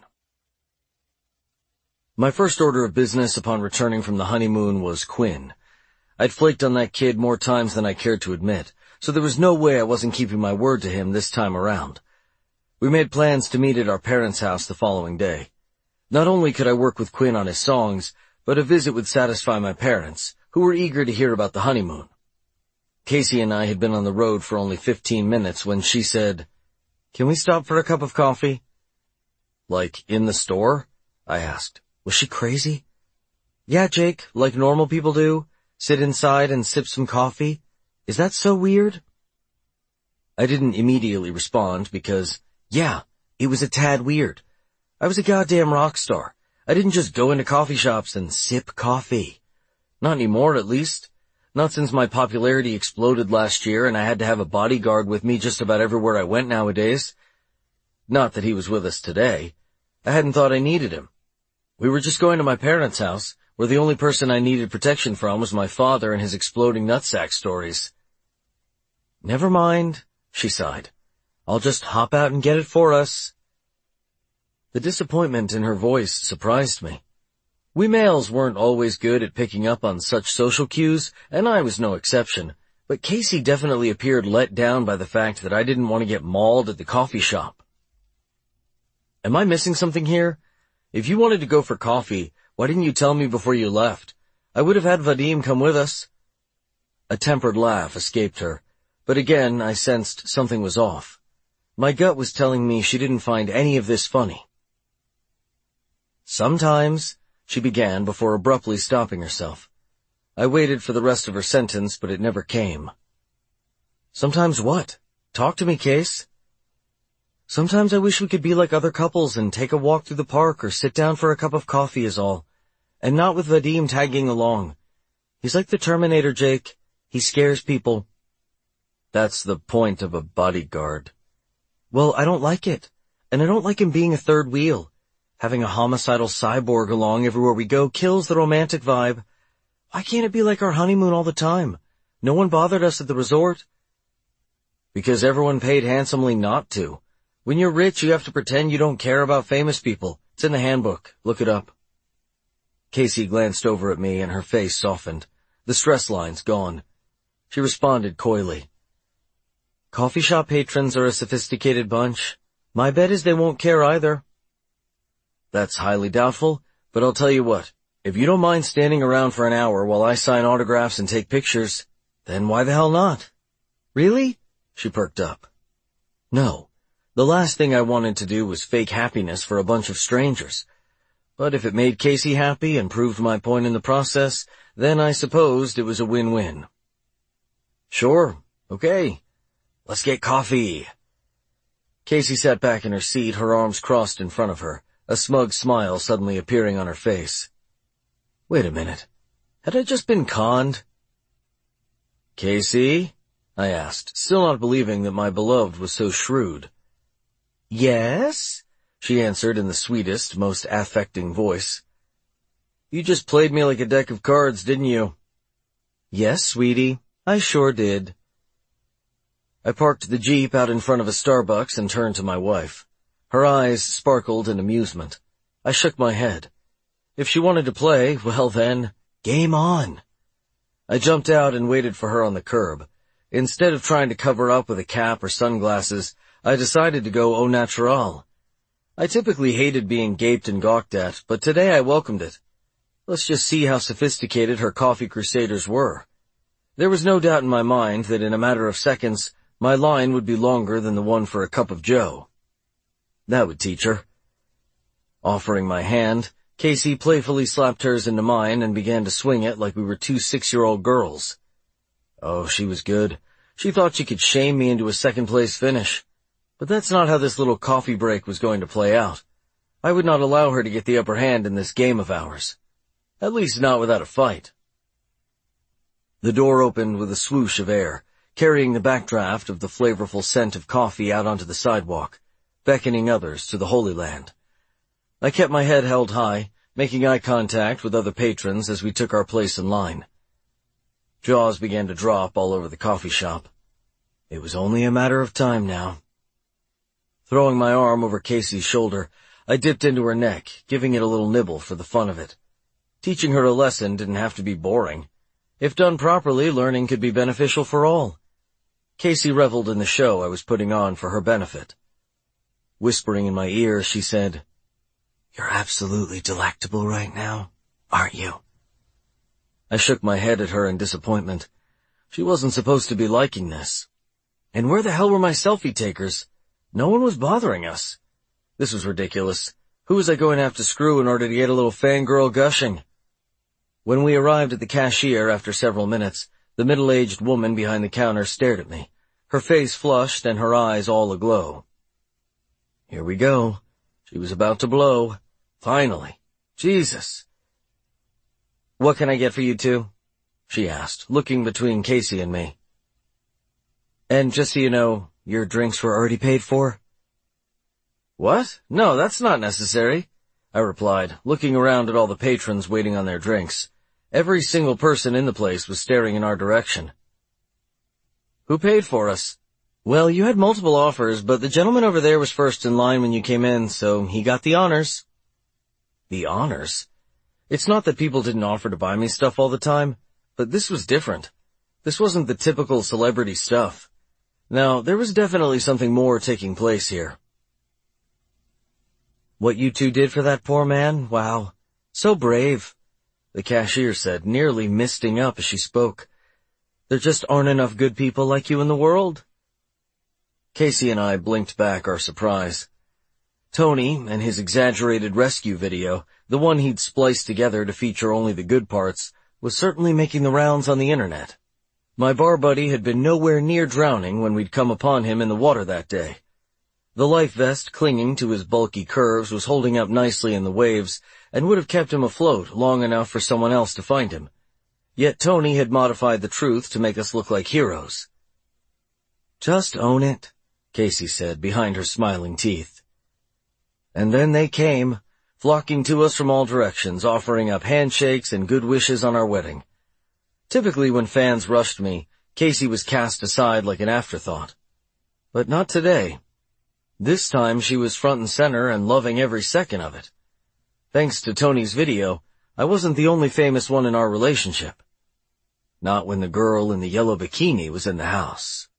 My first order of business upon returning from the honeymoon was Quinn. I'd flaked on that kid more times than I cared to admit, so there was no way I wasn't keeping my word to him this time around. We made plans to meet at our parents' house the following day. Not only could I work with Quinn on his songs, but a visit would satisfy my parents, who were eager to hear about the honeymoon. Casey and I had been on the road for only 15 minutes when she said, "Can we stop for a cup of coffee?" "Like in the store?" I asked. Was she crazy? "Yeah, Jake, like normal people do. Sit inside and sip some coffee. Is that so weird?" I didn't immediately respond because, yeah, it was a tad weird. I was a goddamn rock star. I didn't just go into coffee shops and sip coffee. Not anymore, at least. Not since my popularity exploded last year and I had to have a bodyguard with me just about everywhere I went nowadays. Not that he was with us today. I hadn't thought I needed him. We were just going to my parents' house, where the only person I needed protection from was my father and his exploding nutsack stories. "Never mind," she sighed. "I'll just hop out and get it for us." The disappointment in her voice surprised me. We males weren't always good at picking up on such social cues, and I was no exception, but Casey definitely appeared let down by the fact that I didn't want to get mauled at the coffee shop. Am I missing something here? If you wanted to go for coffee, why didn't you tell me before you left? I would have had Vadim come with us. A tempered laugh escaped her, but again I sensed something was off. My gut was telling me she didn't find any of this funny. "Sometimes," she began before abruptly stopping herself. I waited for the rest of her sentence, but it never came. Sometimes what? Talk to me, Case. Sometimes I wish we could be like other couples and take a walk through the park or sit down for a cup of coffee is all. And not with Vadim tagging along. He's like the Terminator, Jake. He scares people. That's the point of a bodyguard. Well, I don't like it. And I don't like him being a third wheel. Having a homicidal cyborg along everywhere we go kills the romantic vibe. Why can't it be like our honeymoon all the time? No one bothered us at the resort. Because everyone paid handsomely not to. When you're rich, you have to pretend you don't care about famous people. It's in the handbook. Look it up. Casey glanced over at me and her face softened. The stress lines gone. She responded coyly. Coffee shop patrons are a sophisticated bunch. My bet is they won't care either. That's highly doubtful, but I'll tell you what. If you don't mind standing around for an hour while I sign autographs and take pictures, then why the hell not? Really? She perked up. No. The last thing I wanted to do was fake happiness for a bunch of strangers. But if it made Casey happy and proved my point in the process, then I supposed it was a win-win. Sure. Okay. Let's get coffee. Casey sat back in her seat, her arms crossed in front of her, a smug smile suddenly appearing on her face. Wait a minute. Had I just been conned? Casey? I asked, still not believing that my beloved was so shrewd. Yes? She answered in the sweetest, most affecting voice. You just played me like a deck of cards, didn't you? Yes, sweetie, I sure did. I parked the Jeep out in front of a Starbucks and turned to my wife. Her eyes sparkled in amusement. I shook my head. If she wanted to play, well then, game on. I jumped out and waited for her on the curb. Instead of trying to cover up with a cap or sunglasses, I decided to go au naturel. I typically hated being gaped and gawked at, but today I welcomed it. Let's just see how sophisticated her coffee crusaders were. There was no doubt in my mind that in a matter of seconds, my line would be longer than the one for a cup of joe. That would teach her. Offering my hand, Casey playfully slapped hers into mine and began to swing it like we were two 6-year-old girls. Oh, she was good. She thought she could shame me into a second-place finish. But that's not how this little coffee break was going to play out. I would not allow her to get the upper hand in this game of ours. At least not without a fight. The door opened with a swoosh of air, carrying the backdraft of the flavorful scent of coffee out onto the sidewalk, beckoning others to the Holy Land. I kept my head held high, making eye contact with other patrons as we took our place in line. Jaws began to drop all over the coffee shop. It was only a matter of time now. Throwing my arm over Casey's shoulder, I dipped into her neck, giving it a little nibble for the fun of it. Teaching her a lesson didn't have to be boring. If done properly, learning could be beneficial for all. Casey reveled in the show I was putting on for her benefit. Whispering in my ear, she said, "You're absolutely delectable right now, aren't you?" I shook my head at her in disappointment. She wasn't supposed to be liking this. And where the hell were my selfie takers? No one was bothering us. This was ridiculous. Who was I going to have to screw in order to get a little fangirl gushing? When we arrived at the cashier after several minutes, the middle-aged woman behind the counter stared at me, her face flushed and her eyes all aglow. Here we go. She was about to blow. Finally. Jesus. "What can I get for you two?" she asked, looking between Casey and me. "And just so you know, your drinks were already paid for?" "What? No, that's not necessary," I replied, looking around at all the patrons waiting on their drinks. Every single person in the place was staring in our direction. "Who paid for us?" "Well, you had multiple offers, but the gentleman over there was first in line when you came in, so he got the honors." The honors? It's not that people didn't offer to buy me stuff all the time, but this was different. This wasn't the typical celebrity stuff. Now, there was definitely something more taking place here. "What you two did for that poor man? Wow. So brave," the cashier said, nearly misting up as she spoke. "There just aren't enough good people like you in the world." Casey and I blinked back our surprise. Tony and his exaggerated rescue video, the one he'd spliced together to feature only the good parts, was certainly making the rounds on the internet. My bar buddy had been nowhere near drowning when we'd come upon him in the water that day. The life vest clinging to his bulky curves was holding up nicely in the waves and would have kept him afloat long enough for someone else to find him. Yet Tony had modified the truth to make us look like heroes. "Just own it," Casey said behind her smiling teeth. And then they came, flocking to us from all directions, offering up handshakes and good wishes on our wedding. Typically when fans rushed me, Casey was cast aside like an afterthought. But not today. This time she was front and center and loving every second of it. Thanks to Tony's video, I wasn't the only famous one in our relationship. Not when the girl in the yellow bikini was in the house.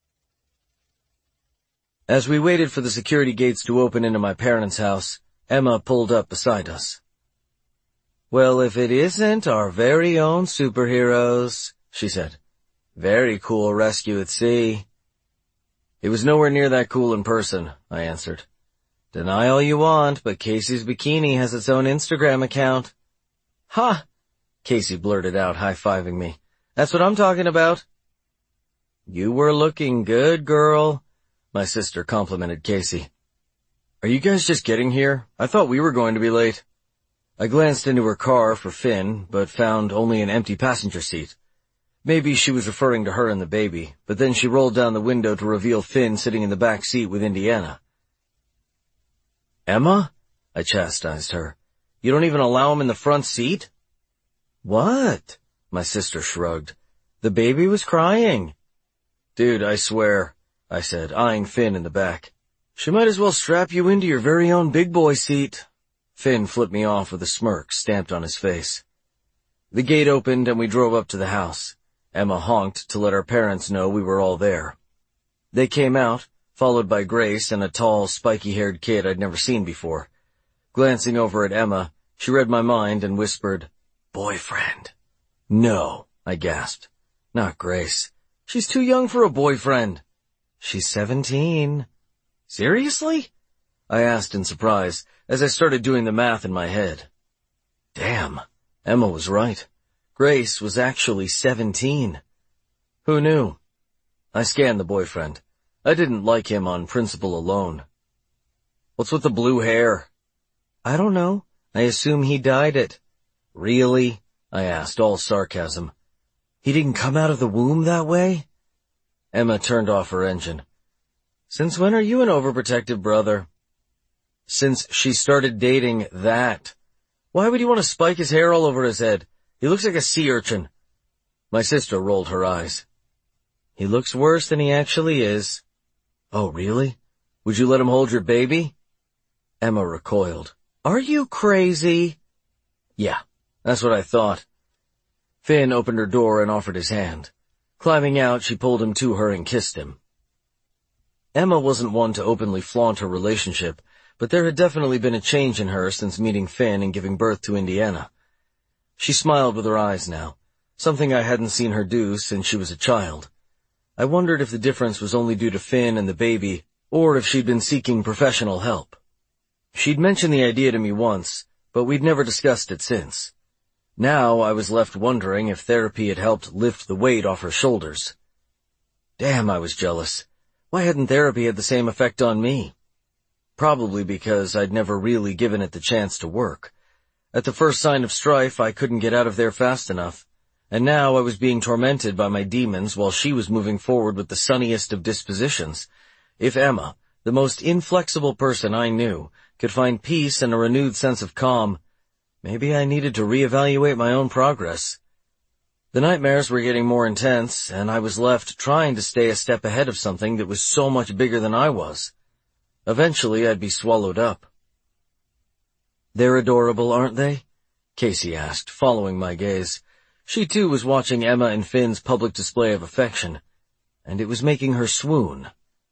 As we waited for the security gates to open into my parents' house, Emma pulled up beside us. "Well, if it isn't our very own superheroes," she said. "Very cool rescue at sea." "It was nowhere near that cool in person," I answered. "Deny all you want, but Casey's bikini has its own Instagram account." "Ha!" Casey blurted out, high-fiving me. "That's what I'm talking about." "You were looking good, girl," my sister complimented Casey. "Are you guys just getting here? I thought we were going to be late." I glanced into her car for Finn, but found only an empty passenger seat. Maybe she was referring to her and the baby, but then she rolled down the window to reveal Finn sitting in the back seat with Indiana. "Emma?" I chastised her. "You don't even allow him in the front seat?" "What?" My sister shrugged. "The baby was crying." "Dude, I swear," I said, eyeing Finn in the back. "She might as well strap you into your very own big boy seat." Finn flipped me off with a smirk stamped on his face. The gate opened and we drove up to the house. Emma honked to let our parents know we were all there. They came out, followed by Grace and a tall, spiky-haired kid I'd never seen before. Glancing over at Emma, she read my mind and whispered, "Boyfriend." "No," I gasped. "Not Grace. She's too young for a boyfriend." "She's 17. "Seriously?" I asked in surprise as I started doing the math in my head. Damn, Emma was right. Grace was actually 17. Who knew? I scanned the boyfriend. I didn't like him on principle alone. "What's with the blue hair?" "I don't know. I assume he dyed it." "Really?" I asked, all sarcasm. "He didn't come out of the womb that way?" Emma turned off her engine. "Since when are you an overprotective brother?" "Since she started dating that. Why would you want to spike his hair all over his head? He looks like a sea urchin." My sister rolled her eyes. "He looks worse than he actually is." "Oh, really? Would you let him hold your baby?" Emma recoiled. "Are you crazy?" "Yeah, that's what I thought." Finn opened her door and offered his hand. Climbing out, she pulled him to her and kissed him. Emma wasn't one to openly flaunt her relationship, but there had definitely been a change in her since meeting Finn and giving birth to Indiana. She smiled with her eyes now, something I hadn't seen her do since she was a child. I wondered if the difference was only due to Finn and the baby, or if she'd been seeking professional help. She'd mentioned the idea to me once, but we'd never discussed it since. Now I was left wondering if therapy had helped lift the weight off her shoulders. Damn, I was jealous. Why hadn't therapy had the same effect on me? Probably because I'd never really given it the chance to work. At the first sign of strife, I couldn't get out of there fast enough, and now I was being tormented by my demons while she was moving forward with the sunniest of dispositions. If Emma, the most inflexible person I knew, could find peace and a renewed sense of calm, maybe I needed to reevaluate my own progress. The nightmares were getting more intense, and I was left trying to stay a step ahead of something that was so much bigger than I was. Eventually, I'd be swallowed up. "They're adorable, aren't they?" Casey asked, following my gaze. She too was watching Emma and Finn's public display of affection, and it was making her swoon.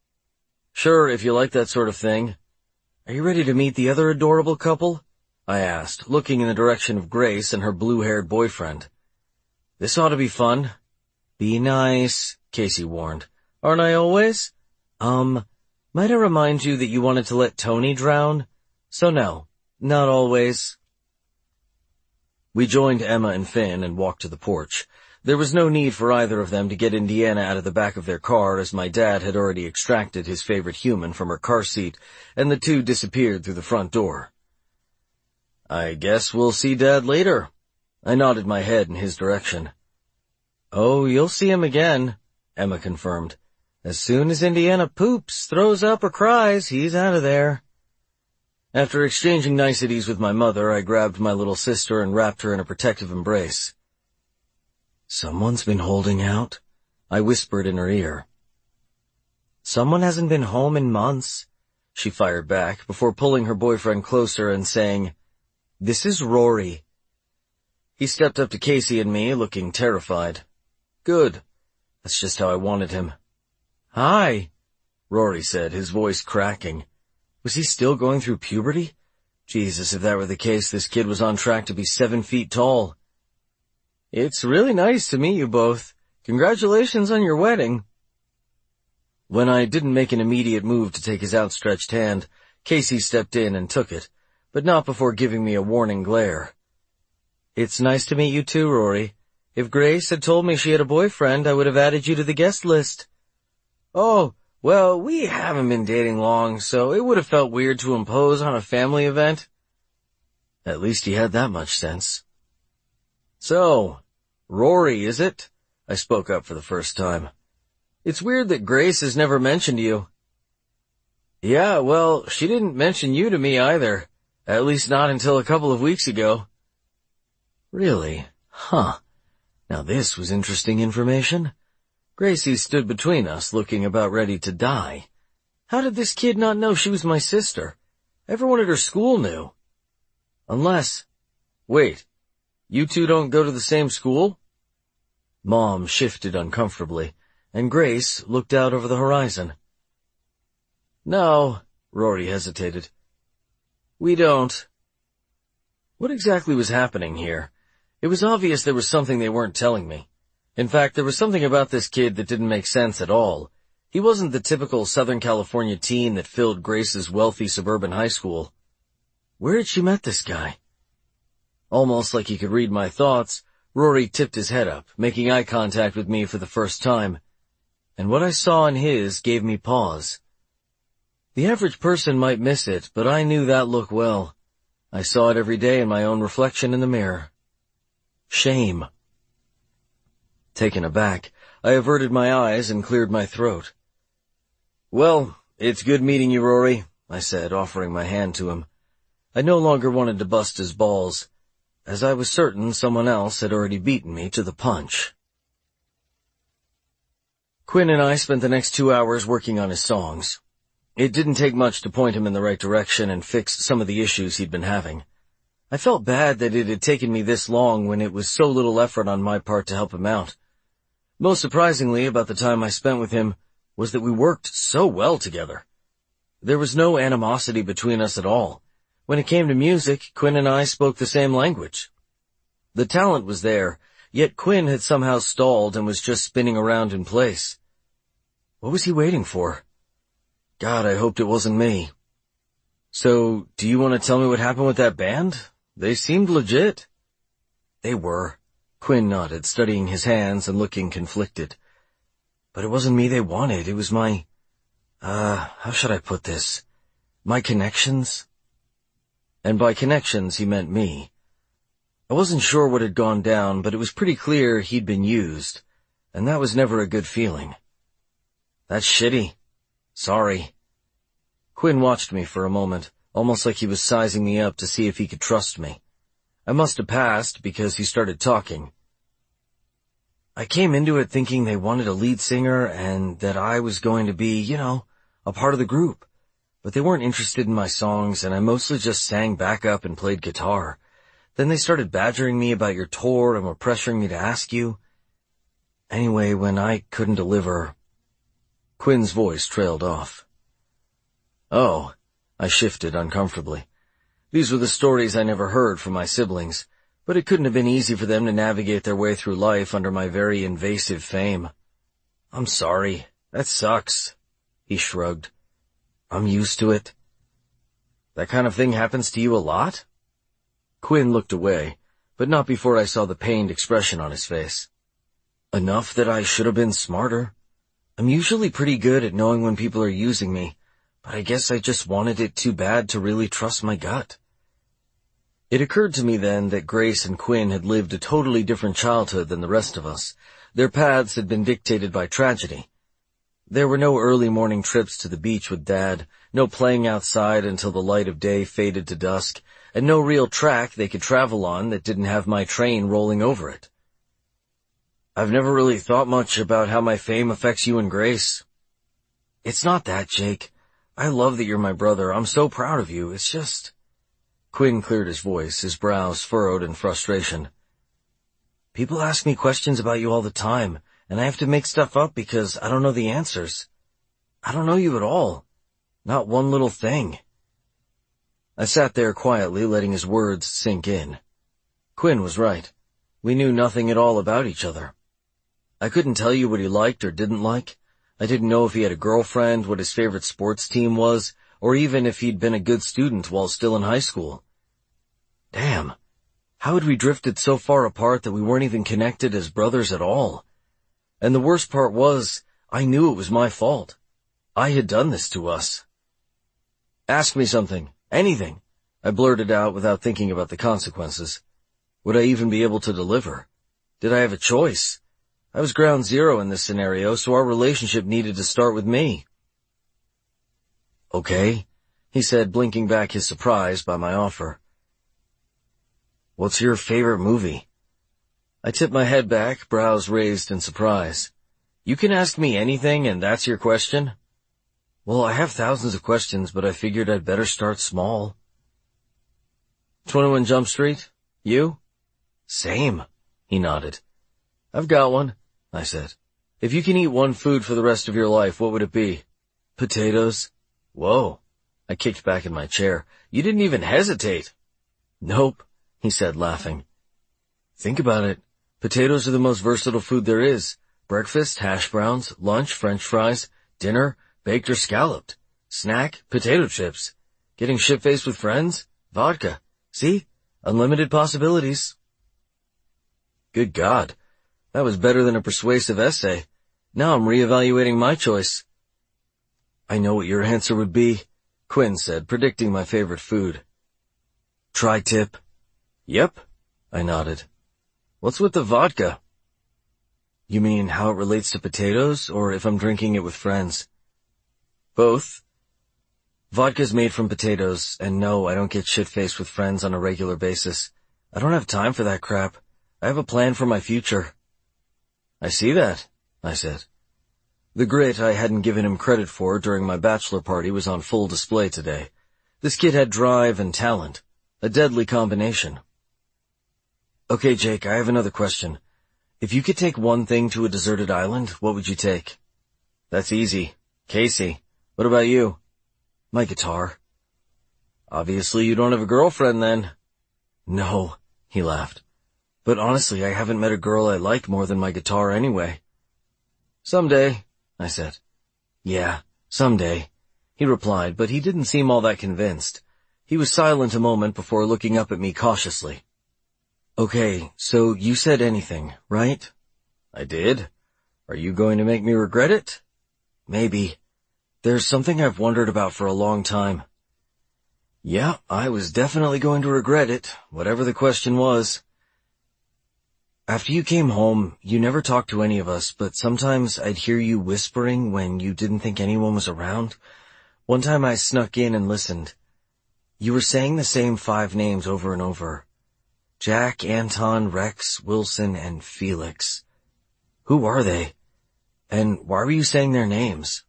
"Sure, if you like that sort of thing. Are you ready to meet the other adorable couple?" I asked, looking in the direction of Grace and her blue-haired boyfriend. "This ought to be fun." "Be nice," Casey warned. "Aren't I always?" Might I remind you that you wanted to let Tony drown? So no, not always." We joined Emma and Finn and walked to the porch. There was no need for either of them to get Indiana out of the back of their car, as my dad had already extracted his favorite human from her car seat, and the two disappeared through the front door. "I guess we'll see Dad later." I nodded my head in his direction. "Oh, you'll see him again," Emma confirmed. "As soon as Indiana poops, throws up, or cries, he's out of there." After exchanging niceties with my mother, I grabbed my little sister and wrapped her in a protective embrace. "Someone's been holding out," I whispered in her ear. "Someone hasn't been home in months," she fired back before pulling her boyfriend closer and saying, "This is Rory." He stepped up to Casey and me, looking terrified. "Good. That's just how I wanted him." "Hi," Rory said, his voice cracking. Was he still going through puberty? Jesus, if that were the case, this kid was on track to be 7 feet tall. "It's really nice to meet you both. Congratulations on your wedding." When I didn't make an immediate move to take his outstretched hand, Casey stepped in and took it, but not before giving me a warning glare. "It's nice to meet you too, Rory. If Grace had told me she had a boyfriend, I would have added you to the guest list." "Oh, well, we haven't been dating long, so it would have felt weird to impose on a family event." At least he had that much sense. "So, Rory, is it?" I spoke up for the first time. "It's weird that Grace has never mentioned you." "Yeah, well, she didn't mention you to me either. At least not until a couple of weeks ago." "Really? Huh. Now this was interesting information. Gracie stood between us, looking about ready to die. How did this kid not know she was my sister? Everyone at her school knew. Unless... Wait. You two don't go to the same school?" Mom shifted uncomfortably, and Grace looked out over the horizon. "No," Rory hesitated. "We don't." What exactly was happening here? It was obvious there was something they weren't telling me. In fact, there was something about this kid that didn't make sense at all. He wasn't the typical Southern California teen that filled Grace's wealthy suburban high school. Where had she met this guy? Almost like he could read my thoughts, Rory tipped his head up, making eye contact with me for the first time. And what I saw in his gave me pause. The average person might miss it, but I knew that look well. I saw it every day in my own reflection in the mirror. Shame. Taken aback, I averted my eyes and cleared my throat. "Well, it's good meeting you, Rory," I said, offering my hand to him. I no longer wanted to bust his balls, as I was certain someone else had already beaten me to the punch. Quinn and I spent the next 2 hours working on his songs. It didn't take much to point him in the right direction and fix some of the issues he'd been having. I felt bad that it had taken me this long when it was so little effort on my part to help him out. Most surprisingly about the time I spent with him was that we worked so well together. There was no animosity between us at all. When it came to music, Quinn and I spoke the same language. The talent was there, yet Quinn had somehow stalled and was just spinning around in place. What was he waiting for? God, I hoped it wasn't me. "So, do you want to tell me what happened with that band? They seemed legit." "They were." Quinn nodded, studying his hands and looking conflicted. "But it wasn't me they wanted. It was my... how should I put this? My connections?" And by connections, he meant me. I wasn't sure what had gone down, but it was pretty clear he'd been used, and that was never a good feeling. "That's shitty. Sorry." Quinn watched me for a moment, almost like he was sizing me up to see if he could trust me. I must have passed because he started talking. "I came into it thinking they wanted a lead singer and that I was going to be, a part of the group. But they weren't interested in my songs, and I mostly just sang backup and played guitar. Then they started badgering me about your tour and were pressuring me to ask you. Anyway, when I couldn't deliver..." Quinn's voice trailed off. "Oh," I shifted uncomfortably. These were the stories I never heard from my siblings, but it couldn't have been easy for them to navigate their way through life under my very invasive fame. "I'm sorry. That sucks." He shrugged. "I'm used to it." "That kind of thing happens to you a lot?" Quinn looked away, but not before I saw the pained expression on his face. Enough that I should have been smarter. I'm usually pretty good at knowing when people are using me, but I guess I just wanted it too bad to really trust my gut. It occurred to me then that Grace and Quinn had lived a totally different childhood than the rest of us. Their paths had been dictated by tragedy. There were no early morning trips to the beach with Dad, no playing outside until the light of day faded to dusk, and no real track they could travel on that didn't have my train rolling over it. I've never really thought much about how my fame affects you and Grace. It's not that, Jake. I love that you're my brother. I'm so proud of you. It's just... Quinn cleared his voice, his brows furrowed in frustration. People ask me questions about you all the time, and I have to make stuff up because I don't know the answers. I don't know you at all. Not one little thing. I sat there quietly, letting his words sink in. Quinn was right. We knew nothing at all about each other. I couldn't tell you what he liked or didn't like. I didn't know if he had a girlfriend, what his favorite sports team was, or even if he'd been a good student while still in high school. Damn, how had we drifted so far apart that we weren't even connected as brothers at all? And the worst part was, I knew it was my fault. I had done this to us. Ask me something, anything, I blurted out without thinking about the consequences. Would I even be able to deliver? Did I have a choice? I was ground zero in this scenario, so our relationship needed to start with me. Okay, he said, blinking back his surprise by my offer. What's your favorite movie? I tipped my head back, brows raised in surprise. You can ask me anything, and that's your question? Well, I have thousands of questions, but I figured I'd better start small. 21 Jump Street? You? Same, he nodded. I've got one, I said. If you can eat one food for the rest of your life, what would it be? Potatoes. Whoa. I kicked back in my chair. You didn't even hesitate. Nope, he said, laughing. Think about it. Potatoes are the most versatile food there is. Breakfast, hash browns, lunch, french fries, dinner, baked or scalloped. Snack, potato chips. Getting shit-faced with friends? Vodka. See? Unlimited possibilities. Good God. That was better than a persuasive essay. Now I'm reevaluating my choice. I know what your answer would be, Quinn said, predicting my favorite food. Tri-tip. Yep, I nodded. What's with the vodka? You mean how it relates to potatoes, or if I'm drinking it with friends? Both. Vodka's made from potatoes, and no, I don't get shit-faced with friends on a regular basis. I don't have time for that crap. I have a plan for my future. I see that, I said. The grit I hadn't given him credit for during my bachelor party was on full display today. This kid had drive and talent, a deadly combination. Okay, Jake, I have another question. If you could take one thing to a deserted island, what would you take? That's easy. Casey. What about you? My guitar. Obviously you don't have a girlfriend then. No, he laughed. But honestly, I haven't met a girl I like more than my guitar anyway. Someday, I said. Yeah, someday, he replied, but he didn't seem all that convinced. He was silent a moment before looking up at me cautiously. Okay, so you said anything, right? I did. Are you going to make me regret it? Maybe. There's something I've wondered about for a long time. Yeah, I was definitely going to regret it, whatever the question was. After you came home, you never talked to any of us, but sometimes I'd hear you whispering when you didn't think anyone was around. One time I snuck in and listened. You were saying the same 5 names over and over. Jack, Anton, Rex, Wilson, and Felix. Who are they? And why were you saying their names?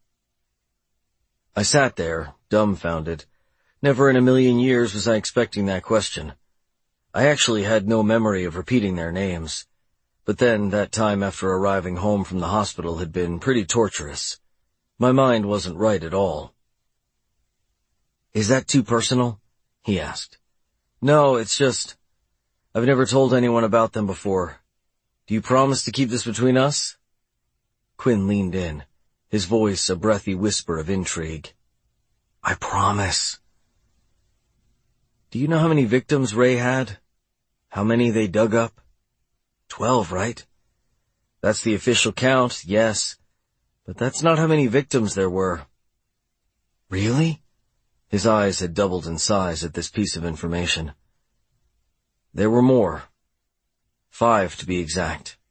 I sat there, dumbfounded. Never in a million years was I expecting that question. I actually had no memory of repeating their names. But then, that time after arriving home from the hospital had been pretty torturous. My mind wasn't right at all. Is that too personal? He asked. No, it's just... I've never told anyone about them before. Do you promise to keep this between us? Quinn leaned in, his voice a breathy whisper of intrigue. I promise. Do you know how many victims Ray had? How many they dug up? 12, right? That's the official count, yes. But that's not how many victims there were. Really? His eyes had doubled in size at this piece of information. There were more. 5 to be exact.